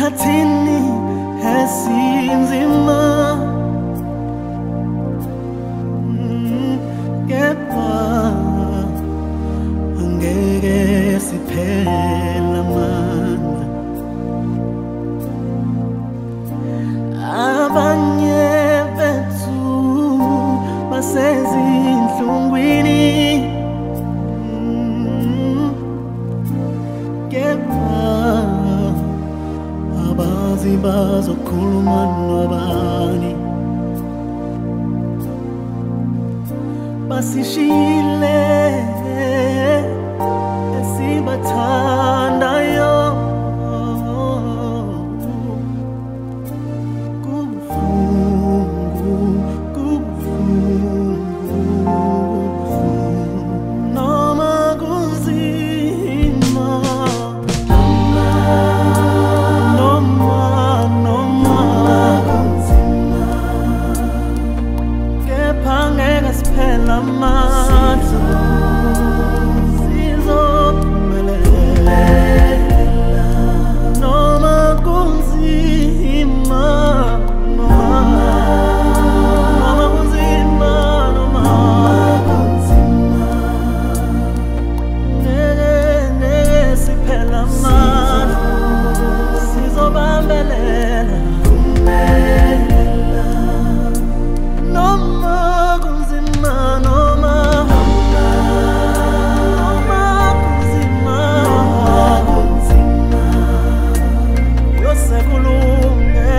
esikhathini esinzima kepha angeke siphele amandla. Abanye bethu basezinhlungwini kepha abazi bazokhuluma nabani. Basishile esibathandayo kubuhlungu, kubuhlungu, noma kunzima, noma kunzima, kepha ngeke siphele amandla. Sizophumelela noma kunzima, noma kunzima, noma kunzima, ngeke siphele amandla. Sizobambelela noma kunzima, noma kunzima, yose kulunge,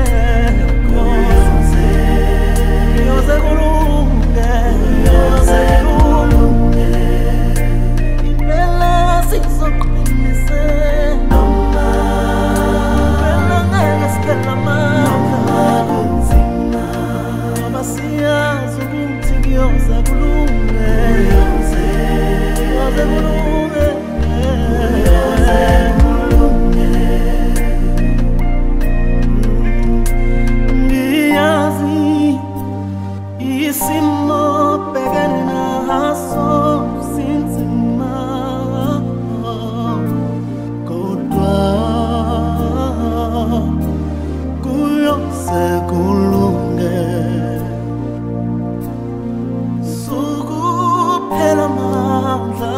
yose kulunge, yose kulunge, impela sizoqinisela noma ngeke siphele amandla. Ngoba siyazi ukuthi kuyoze kulunge, kuyoze kulunge, ngiyazi isimo bhekene naso sinzima, kodwa kuyoze kulunge. Sukuphela amandla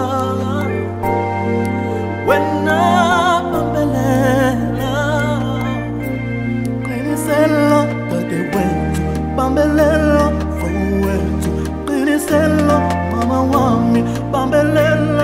wena bambelela, qinisela dadewethu, bambelela mfowethu, qinisela mama wami, bambelela